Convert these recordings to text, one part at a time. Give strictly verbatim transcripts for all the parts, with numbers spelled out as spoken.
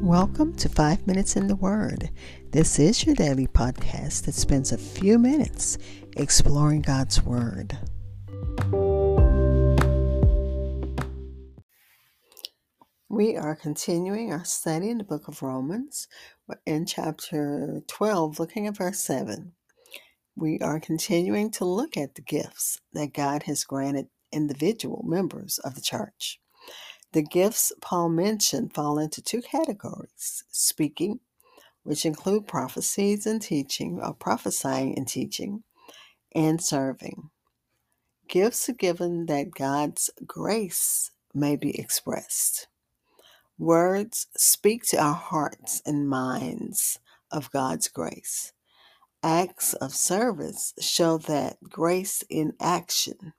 Welcome to Five Minutes in the Word. This is your daily podcast that spends a few minutes exploring God's Word. We are continuing our study in the book of Romans. We're in chapter twelve, looking at verse seven. We are continuing to look at the gifts that God has granted individual members of the church. The gifts Paul mentioned fall into two categories: speaking, which include prophecies and teaching, or prophesying and teaching, and serving. Gifts are given that God's grace may be expressed. Words speak to our hearts and minds of God's grace. Acts of service show that grace in action.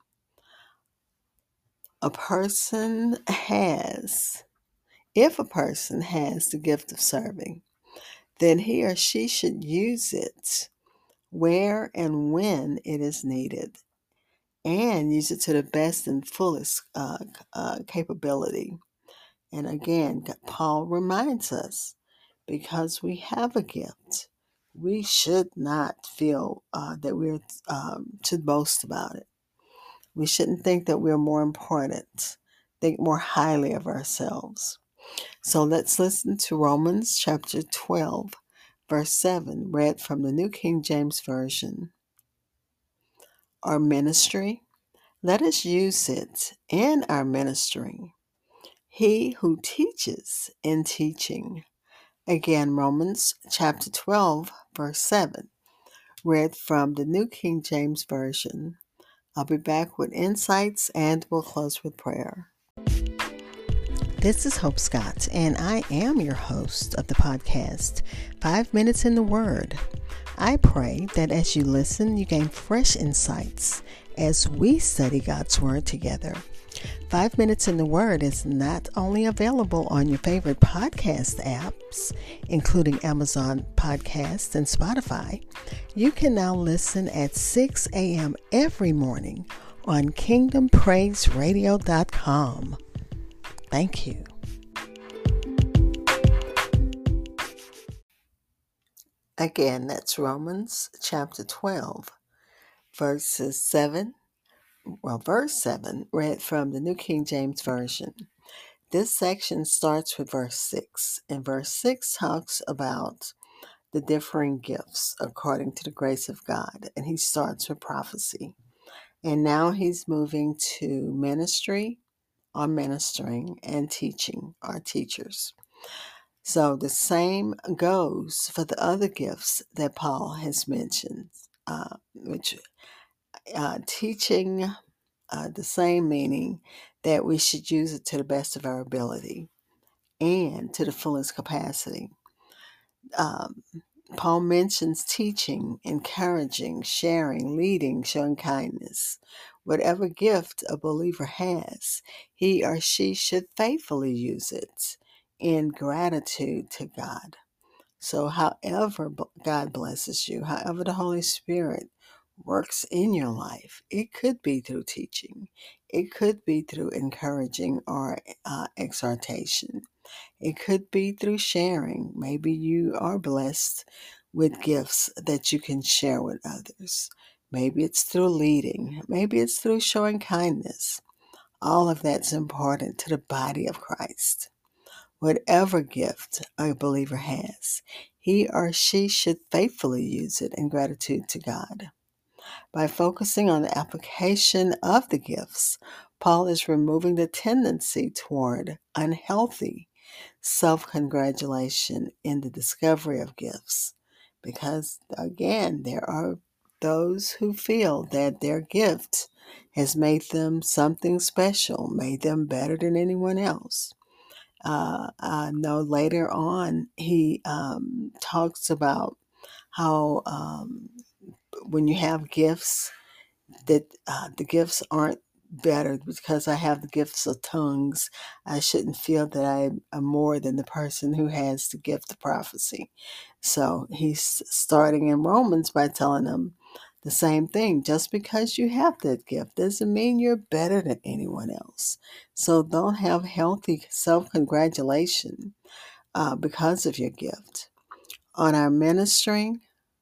A person has, if a person has the gift of serving, then he or she should use it where and when it is needed, and use it to the best and fullest uh, uh, capability. And again, Paul reminds us, because we have a gift, we should not feel uh, that we're um, to boast about it. We shouldn't think that we're more important, think more highly of ourselves. So let's listen to Romans chapter twelve, verse seven, read from the New King James Version. Our ministry, let us use it in our ministering. He who teaches in teaching. Again, Romans chapter twelve, verse seven, read from the New King James Version. I'll be back with insights and we'll close with prayer. This is Hope Scott, and I am your host of the podcast, Five Minutes in the Word. I pray that as you listen, you gain fresh insights as we study God's Word together. Five Minutes in the Word is not only available on your favorite podcast apps, including Amazon Podcasts and Spotify. You can now listen at six a.m. every morning on kingdom praise radio dot com. Thank you. Again, that's Romans chapter twelve, verses seven. Well, verse seven, read from the New King James Version. This section starts with verse six, and verse six talks about the differing gifts according to the grace of God, and he starts with prophecy. And now he's moving to ministry, or ministering, and teaching, or teachers. So the same goes for the other gifts that Paul has mentioned, uh, which uh, teaching, uh, the same meaning that we should use it to the best of our ability and to the fullest capacity. Um, Paul mentions teaching, encouraging, sharing, leading, showing kindness. Whatever gift a believer has, he or she should faithfully use it in gratitude to God. So however God blesses you, however the Holy Spirit works in your life, it could be through teaching, it could be through encouraging or uh, exhortation. It could be through sharing. Maybe you are blessed with gifts that you can share with others. Maybe it's through leading. Maybe it's through showing kindness. All of that's important to the body of Christ. Whatever gift a believer has, he or she should faithfully use it in gratitude to God. By focusing on the application of the gifts, Paul is removing the tendency toward unhealthy self-congratulation in the discovery of gifts. Because, again, there are those who feel that their gift has made them something special, made them better than anyone else. Uh, I know later on he um, talks about how um, when you have gifts, that uh, the gifts aren't better because I have the gifts of tongues. I shouldn't feel that I am more than the person who has the gift of prophecy. So he's starting in Romans by telling them the same thing. Just because you have that gift doesn't mean you're better than anyone else. So don't have healthy self-congratulation uh, because of your gift. On our ministering,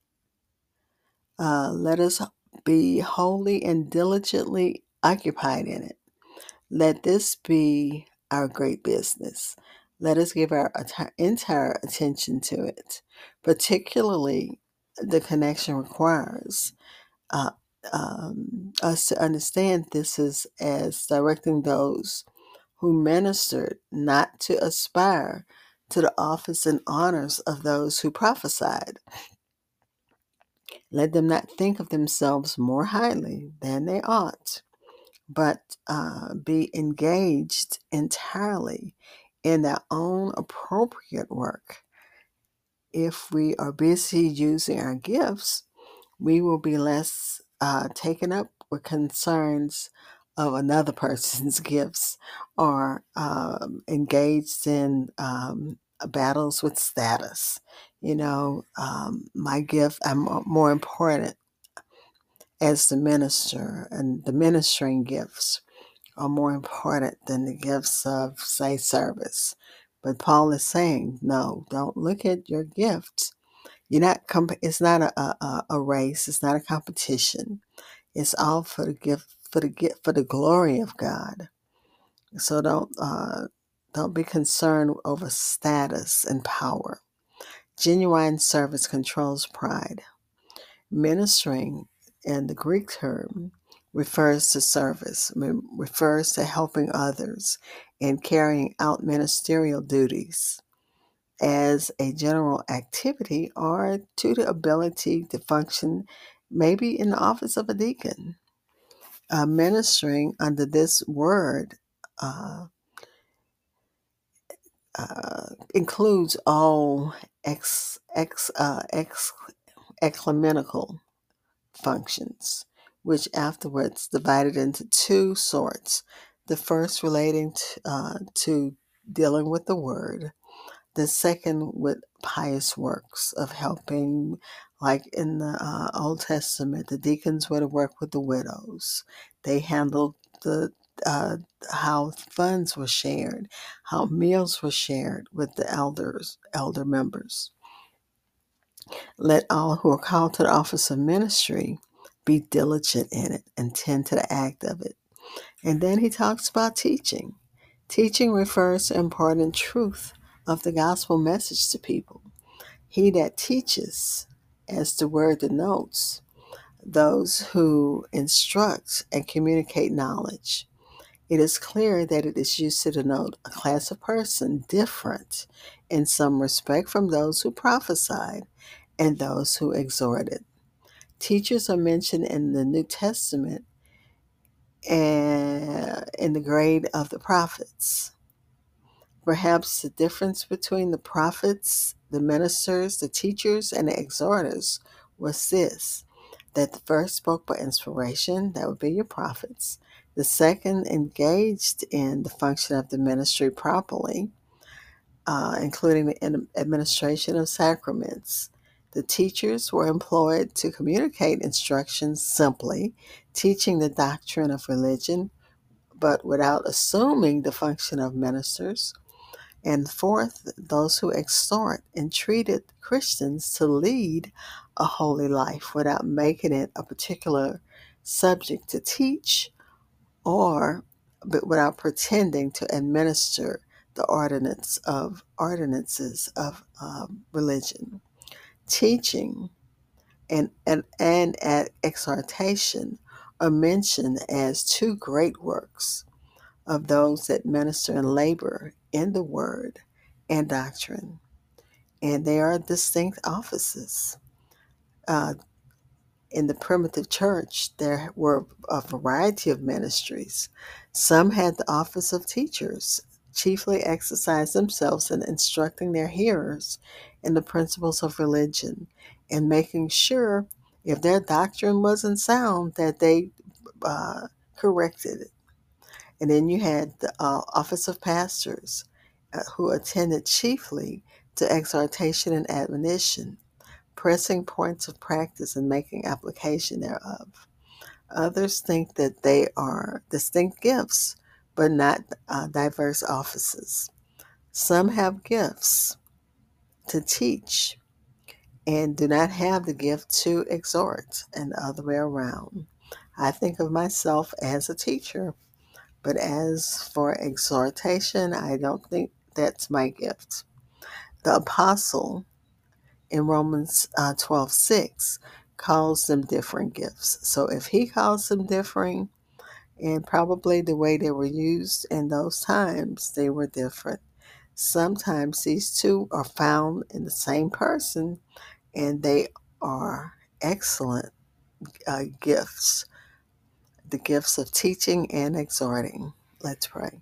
uh, let us be wholly and diligently occupied in it. Let this be our great business. Let us give our atti- entire attention to it, particularly the connection requires uh, um, us to understand this is as directing those who ministered not to aspire to the office and honors of those who prophesied. Let them not think of themselves more highly than they ought, but uh, be engaged entirely in their own appropriate work. If we are busy using our gifts, we will be less uh, taken up with concerns of another person's gifts or um, engaged in um, battles with status. You know, um, my gift, I'm more important as the minister, and the ministering gifts are more important than the gifts of, say, service. But Paul is saying, no, don't look at your gifts. You're not. Comp- it's not a, a a race. It's not a competition. It's all for the gift, for the gift, for the glory of God. So don't uh, don't be concerned over status and power. Genuine service controls pride. Ministering, in the Greek term, refers to service, refers to helping others and carrying out ministerial duties as a general activity or to the ability to function maybe in the office of a deacon. Uh, ministering under this word uh, uh, includes all ex, ex, uh, ex, ecumenical functions, which afterwards divided into two sorts. The first relating to, uh, to dealing with the word, the second with pious works of helping, like in the uh, Old Testament, the deacons were to work with the widows. They handled the uh, how funds were shared, how meals were shared with the elders, elder members. Let all who are called to the office of ministry be diligent in it and tend to the act of it. And then he talks about teaching. Teaching refers to imparting truth of the gospel message to people. He that teaches, as the word denotes, those who instruct and communicate knowledge. It is clear that it is used to denote a class of person different in some respect from those who prophesied and those who exhorted. Teachers are mentioned in the New Testament and in the grade of the prophets. Perhaps the difference between the prophets, the ministers, the teachers, and the exhorters was this: that the first spoke by inspiration, that would be your prophets. The second engaged in the function of the ministry properly, uh, including the administration of sacraments. The teachers were employed to communicate instructions simply, teaching the doctrine of religion, but without assuming the function of ministers. And fourth, those who exhort entreated Christians to lead a holy life without making it a particular subject to teach or but without pretending to administer the ordinance of ordinances of um, religion. Teaching and, and, and at exhortation are mentioned as two great works of those that minister and labor in the word and doctrine. And they are distinct offices. Uh, in the primitive church, there were a variety of ministries. Some had the office of teachers, chiefly exercised themselves in instructing their hearers in the principles of religion and making sure if their doctrine wasn't sound that they uh, corrected it. And then you had the uh, office of pastors uh, who attended chiefly to exhortation and admonition, pressing points of practice and making application thereof. Others think that they are distinct gifts, but not uh, diverse offices. Some have gifts, to teach and do not have the gift to exhort, and the other way around. I think of myself as a teacher, but as for exhortation, I don't think that's my gift. The apostle in Romans uh, twelve six calls them different gifts. So if he calls them differing, and probably the way they were used in those times, they were different. Sometimes these two are found in the same person, and they are excellent uh, gifts, the gifts of teaching and exhorting. Let's pray.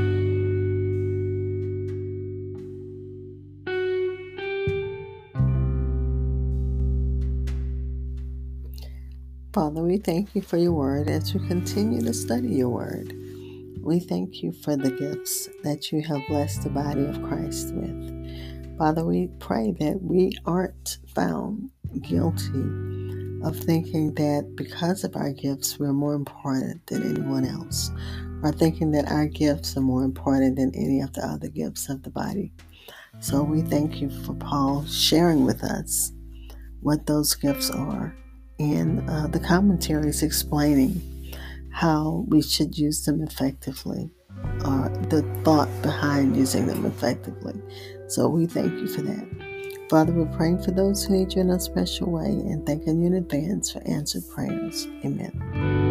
Father, we thank you for your word as we continue to study your word. We thank you for the gifts that you have blessed the body of Christ with. Father, we pray that we aren't found guilty of thinking that because of our gifts we're more important than anyone else, or thinking that our gifts are more important than any of the other gifts of the body. So we thank you for Paul sharing with us what those gifts are, and uh, the commentaries explaining how we should use them effectively, or the thought behind using them effectively. So we thank you for that. Father, we're praying for those who need you in a special way and thanking you in advance for answered prayers. Amen.